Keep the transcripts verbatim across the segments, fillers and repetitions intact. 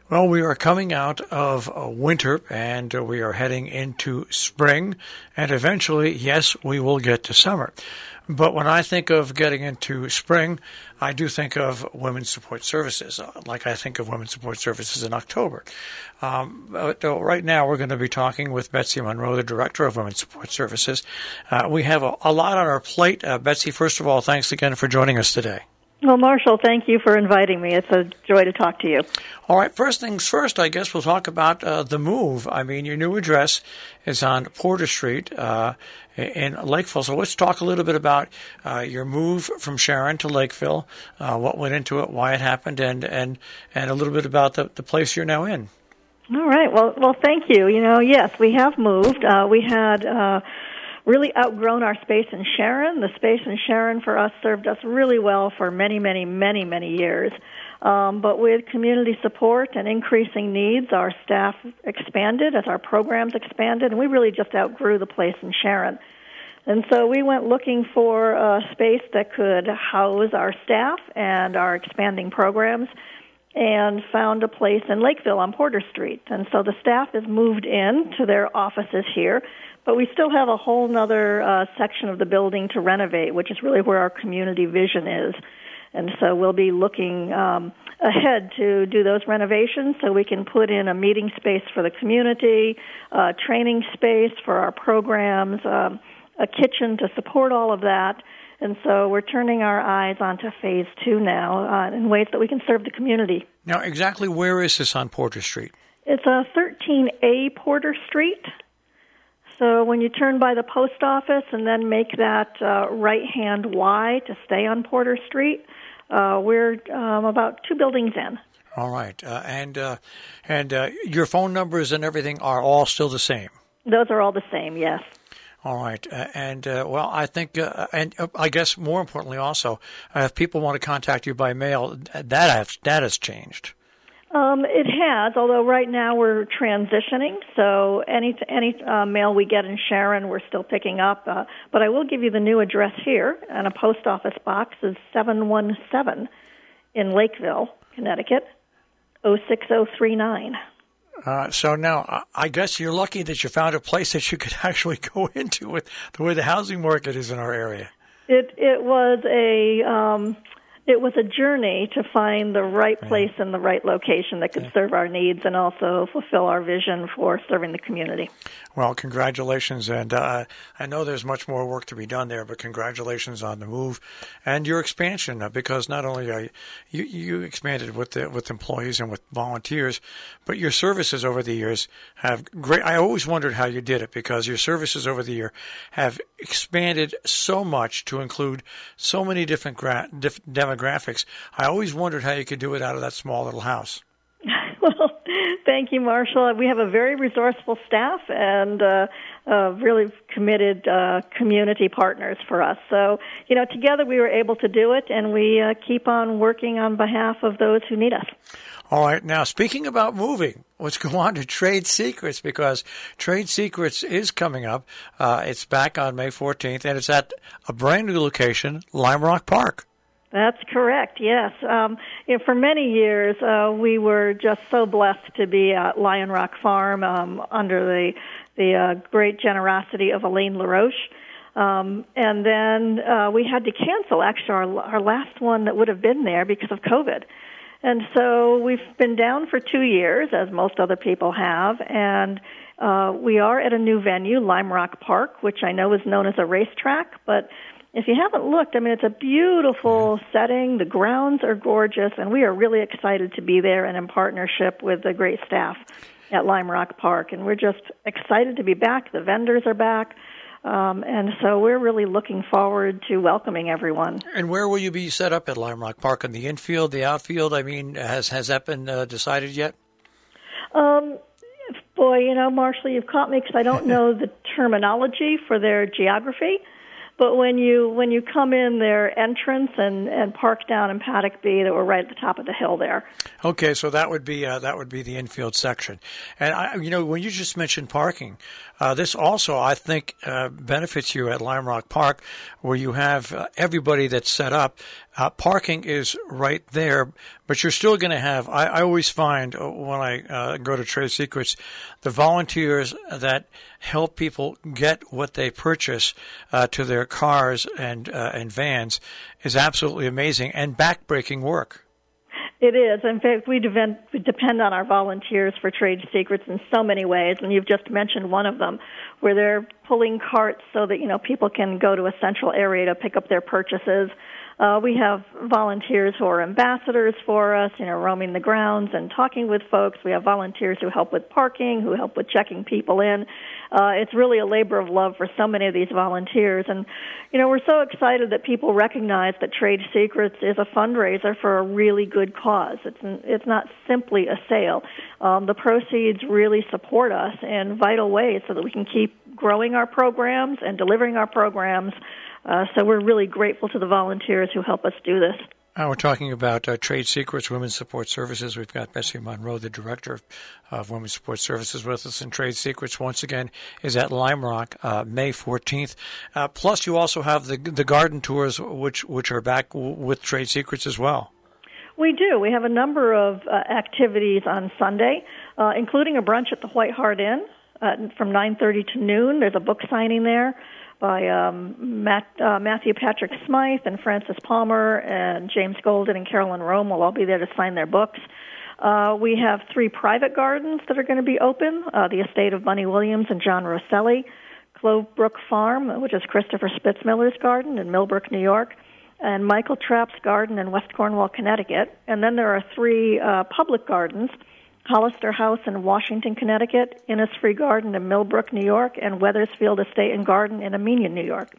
Well, we are coming out of uh, winter and uh, we are heading into spring, and eventually, yes, we will get to summer. But when I think of getting into spring, I do think of Women's Support Services, uh, like I think of Women's Support Services in October. Um, but, uh, right now, we're going to be talking with Betsy Monroe, the Director of Women's Support Services. Uh, we have a, a lot on our plate. Uh, Betsy, first of all, thanks again for joining us today. Well, Marshall, thank you for inviting me. It's a joy to talk to you. All right, first things first, I guess we'll talk about uh, the move. I mean, your new address is on Porter Street uh, in Lakeville. So let's talk a little bit about uh, your move from Sharon to Lakeville, uh, what went into it, why it happened, and and, and a little bit about the, the place you're now in. All right. Well, well, thank you. You know, yes, we have moved. Uh, we had... Uh, really outgrown our space in Sharon. The space in Sharon for us served us really well for many, many, many, many years. Um, but with community support and increasing needs, our staff expanded as our programs expanded, and we really just outgrew the place in Sharon. And so we went looking for a space that could house our staff and our expanding programs, and found a place in Lakeville on Porter Street. And so the staff has moved in to their offices here, but we still have a whole other uh, section of the building to renovate, which is really where our community vision is. And so we'll be looking um, ahead to do those renovations so we can put in a meeting space for the community, uh, training space for our programs, um, a kitchen to support all of that. And so we're turning our eyes onto phase two now uh, in ways that we can serve the community. Now, exactly where is this on Porter Street? It's a thirteen A Porter Street. So when you turn by the post office and then make that uh, right-hand Y to stay on Porter Street, uh, we're um, about two buildings in. All right. Uh, and uh, and uh, your phone numbers and everything are all still the same? Those are all the same, yes. All right. Uh, and, uh, well, I think, uh, and uh, I guess more importantly also, uh, if people want to contact you by mail, that has, that has changed. Um, it has, although right now we're transitioning, so any any uh, mail we get in Sharon we're still picking up. Uh, but I will give you the new address here, and a post office box is seven one seven in Lakeville, Connecticut, oh six oh three nine. Uh, so now, I guess you're lucky that you found a place that you could actually go into with the way the housing market is in our area. It it was a um, it was a journey to find the right place and the right location that could yeah. serve our needs and also fulfill our vision for serving the community. Well, congratulations, and uh, I know there's much more work to be done there, but congratulations on the move and your expansion, uh, because not only are you, you, you expanded with the, with employees and with volunteers, but your services over the years have great. I always wondered how you did it, because your services over the year have expanded so much to include so many different gra- diff- demographics. I always wondered how you could do it out of that small little house. Well, thank you, Marshall. We have a very resourceful staff and uh, uh, really committed uh, community partners for us. So, you know, together we were able to do it, and we uh, keep on working on behalf of those who need us. All right. Now, speaking about moving, let's go on to Trade Secrets, because Trade Secrets is coming up. Uh, it's back on May fourteenth, and it's at a brand new location, Lime Rock Park. That's correct, yes. Um, you know, for many years, uh, we were just so blessed to be at Lion Rock Farm um, under the the uh, great generosity of Elaine LaRoche. Um, and then uh, we had to cancel, actually, our, our last one that would have been there because of COVID. And so we've been down for two years, as most other people have, and uh, we are at a new venue, Lime Rock Park, which I know is known as a racetrack, but if you haven't looked, I mean, it's a beautiful setting. The grounds are gorgeous, and we are really excited to be there and in partnership with the great staff at Lime Rock Park. And we're just excited to be back. The vendors are back. Um, and so we're really looking forward to welcoming everyone. And where will you be set up at Lime Rock Park? In the infield, the outfield? I mean, has has that been uh, decided yet? Um, boy, you know, Marshall, you've caught me because I don't know the terminology for their geography. But when you when you come in their entrance and, and park down in Paddock B, that we're right at the top of the hill there. Okay, so that would be uh, that would be the infield section. And I, you know, when you just mentioned parking, uh, this also I think uh, benefits you at Lime Rock Park, where you have uh, everybody that's set up. Uh, parking is right there, but you're still going to have. I, I always find uh, when I uh, go to Trade Secrets, the volunteers that help people get what they purchase uh, to their cars and uh, and vans is absolutely amazing and backbreaking work. It is. In fact, we depend, we depend on our volunteers for Trade Secrets in so many ways, and you've just mentioned one of them, where they're pulling carts so that, you know, people can go to a central area to pick up their purchases. Uh, we have volunteers who are ambassadors for us, you know, roaming the grounds and talking with folks. We have volunteers who help with parking, who help with checking people in. Uh, it's really a labor of love for so many of these volunteers. And, you know, we're so excited that people recognize that Trade Secrets is a fundraiser for a really good cause. It's it's not simply a sale. Um, the proceeds really support us in vital ways so that we can keep growing our programs and delivering our programs. Uh, so we're really grateful to the volunteers who help us do this. Uh, we're talking about uh, Trade Secrets, Women's Support Services. We've got Bessie Monroe, the Director of, of Women's Support Services, with us. And Trade Secrets, once again, is at Lime Rock, uh, May fourteenth. Uh, plus, you also have the the garden tours, which which are back w- with Trade Secrets as well. We do. We have a number of uh, activities on Sunday, uh, including a brunch at the White Hart Inn uh, from nine thirty to noon. There's a book signing there by um, Matt, uh, Matthew Patrick Smythe and Francis Palmer, and James Golden and Carolyn Rome will all be there to sign their books. Uh, we have three private gardens that are going to be open, uh, the estate of Bunny Williams and John Rosselli, Clovebrook Farm, which is Christopher Spitzmiller's garden in Millbrook, New York, and Michael Trapp's garden in West Cornwall, Connecticut. And then there are three uh, public gardens, Hollister House in Washington, Connecticut, Innisfree Garden in Millbrook, New York, and Weathersfield Estate and Garden in Armenian, New York.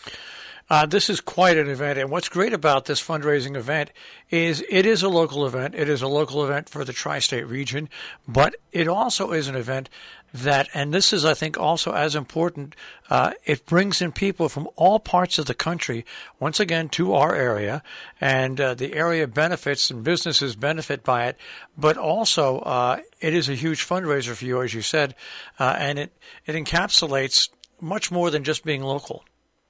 Uh, this is quite an event, and what's great about this fundraising event is it is a local event. It is a local event for the tri-state region, but it also is an event that, and this is, I think, also as important, uh, it brings in people from all parts of the country, once again, to our area, and uh, the area benefits and businesses benefit by it, but also uh, it is a huge fundraiser for you, as you said, uh, and it, it encapsulates much more than just being local.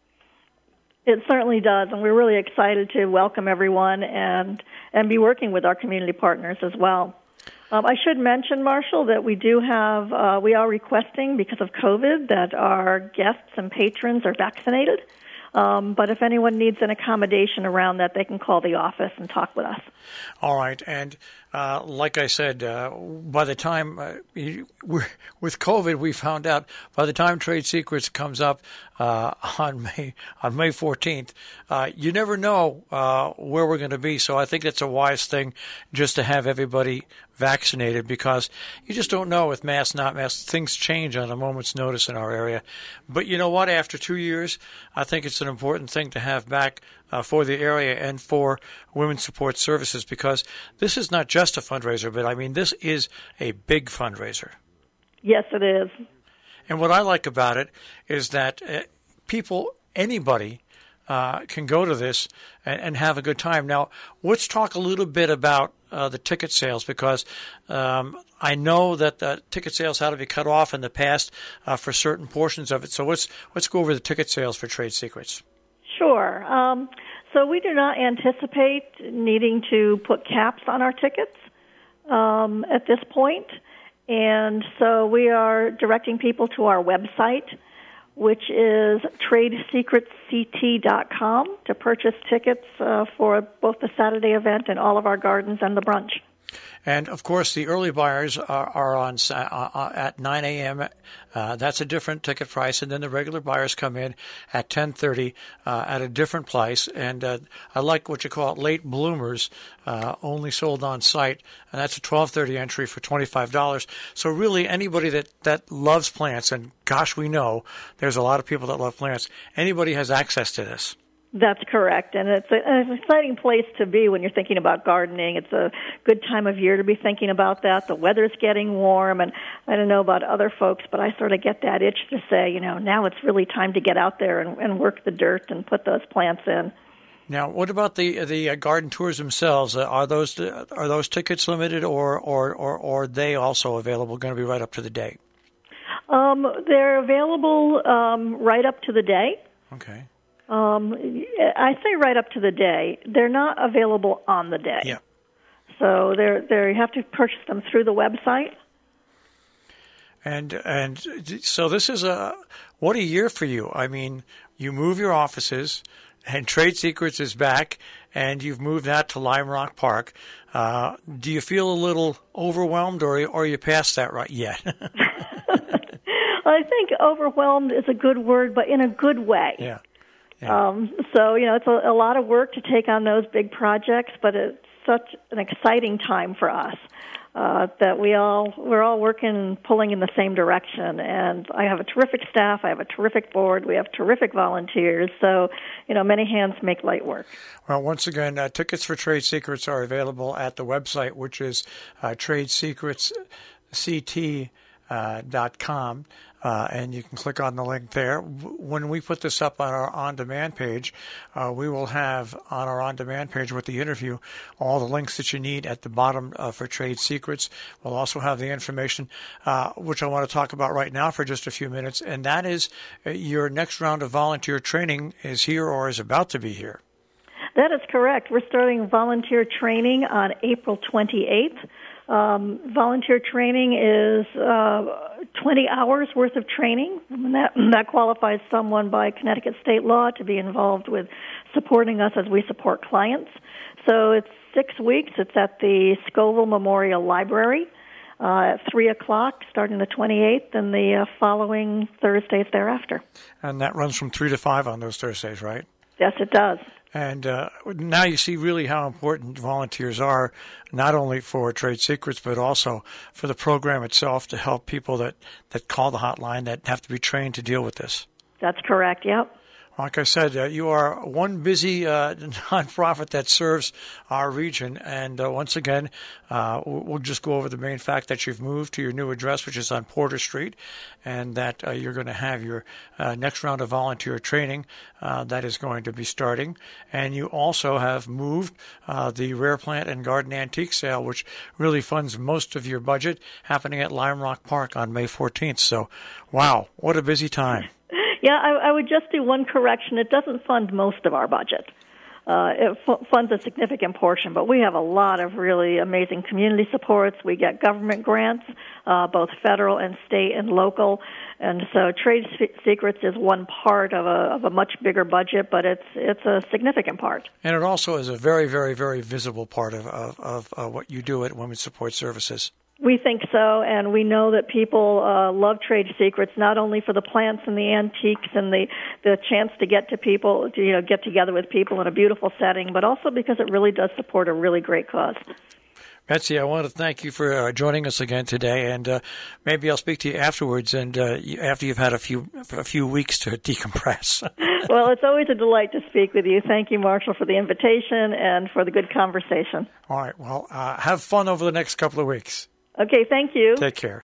It certainly does, and we're really excited to welcome everyone and and be working with our community partners as well. Um, I should mention, Marshall, that we do have, uh, we are requesting, because of COVID, that our guests and patrons are vaccinated. Um, but if anyone needs an accommodation around that, they can call the office and talk with us. All right. And uh, like I said, uh, by the time uh, you, we're, with COVID, we found out by the time Trade Secrets comes up uh, on May on May fourteenth, uh, you never know uh, where we're going to be. So I think it's a wise thing just to have everybody vaccinated, because you just don't know with masks, not masks. Things change on a moment's notice in our area. But you know what? After two years, I think it's an important thing to have back uh, for the area and for Women's Support Services, because this is not just a fundraiser, but I mean, this is a big fundraiser. Yes, it is. And what I like about it is that uh, people, anybody, uh, can go to this and, and have a good time. Now, let's talk a little bit about uh, the ticket sales, because um, I know that the ticket sales had to be cut off in the past uh, for certain portions of it. So let's let's go over the ticket sales for Trade Secrets. Sure. Um, so we do not anticipate needing to put caps on our tickets um, at this point. And so we are directing people to our website, which is trade secrets c t dot com, to purchase tickets uh, for both the Saturday event and all of our gardens and the brunch. And, of course, the early buyers are, are on uh, at nine a.m. Uh, that's a different ticket price. And then the regular buyers come in at ten thirty uh, at a different price. And uh, I like what you call it late bloomers, uh, only sold on site. And that's a twelve thirty entry for twenty-five dollars. So really anybody that, that loves plants, and gosh, we know there's a lot of people that love plants, anybody has access to this. That's correct, and it's, a, it's an exciting place to be when you're thinking about gardening. It's a good time of year to be thinking about that. The weather's getting warm, and I don't know about other folks, but I sort of get that itch to say, you know, now it's really time to get out there and, and work the dirt and put those plants in. Now, what about the the garden tours themselves? Uh, are those are those tickets limited, or or or, or are they also available? Going to be right up to the day? Um, they're available um, right up to the day. Okay. Um, I say right up to the day. They're not available on the day. Yeah. So they're they you have to purchase them through the website. And and so this is a what a year for you. I mean, you move your offices, and Trade Secrets is back, and you've moved that to Lime Rock Park. Uh, do you feel a little overwhelmed, or, or are you past that right yet? I think overwhelmed is a good word, but in a good way. Yeah. yeah. Um, so, you know, it's a, a lot of work to take on those big projects, but it's such an exciting time for us uh, that we all, we're all working and pulling in the same direction. And I have a terrific staff. I have a terrific board. We have terrific volunteers. So, you know, many hands make light work. Well, once again, uh, tickets for Trade Secrets are available at the website, which is uh, trade secrets c t dot com. Uh, and you can click on the link there. When we put this up on our on-demand page, uh, we will have on our on-demand page with the interview all the links that you need at the bottom uh, for Trade Secrets. We'll also have the information, uh, which I want to talk about right now for just a few minutes, and that is uh, your next round of volunteer training is here or is about to be here. That is correct. We're starting volunteer training on April twenty-eighth. Um, volunteer training is uh, twenty hours worth of training, and that, that qualifies someone by Connecticut state law to be involved with supporting us as we support clients. So it's six weeks. It's at the Scoville Memorial Library uh, at three o'clock starting the twenty-eighth and the uh, following Thursdays thereafter. And that runs from three to five on those Thursdays, right? Yes, it does. And uh, now you see really how important volunteers are, not only for Trade Secrets, but also for the program itself to help people that, that call the hotline that have to be trained to deal with this. That's correct, yep. Like I said, uh, you are one busy uh, nonprofit that serves our region. And uh, once again, uh, we'll just go over the main fact that you've moved to your new address, which is on Porter Street, and that uh, you're going to have your uh, next round of volunteer training uh, that is going to be starting. And you also have moved uh, the Rare Plant and Garden Antique Sale, which really funds most of your budget, happening at Lime Rock Park on May fourteenth. So, wow, what a busy time. Yeah, I, I would just do one correction. It doesn't fund most of our budget. Uh, it f- funds a significant portion, but we have a lot of really amazing community supports. We get government grants, uh, both federal and state and local, and so Trade Secrets is one part of a, of a much bigger budget, but it's it's a significant part. And it also is a very, very, very visible part of, of, of uh, what you do at Women's Support Services. We think so, and we know that people uh, love Trade Secrets, not only for the plants and the antiques and the, the chance to get to people, to, you know, get together with people in a beautiful setting, but also because it really does support a really great cause. Betsy, I want to thank you for uh, joining us again today, and uh, maybe I'll speak to you afterwards, and uh, after you've had a few a few weeks to decompress. Well, it's always a delight to speak with you. Thank you, Marshall, for the invitation and for the good conversation. All right. Well, uh, have fun over the next couple of weeks. Okay, thank you. Take care.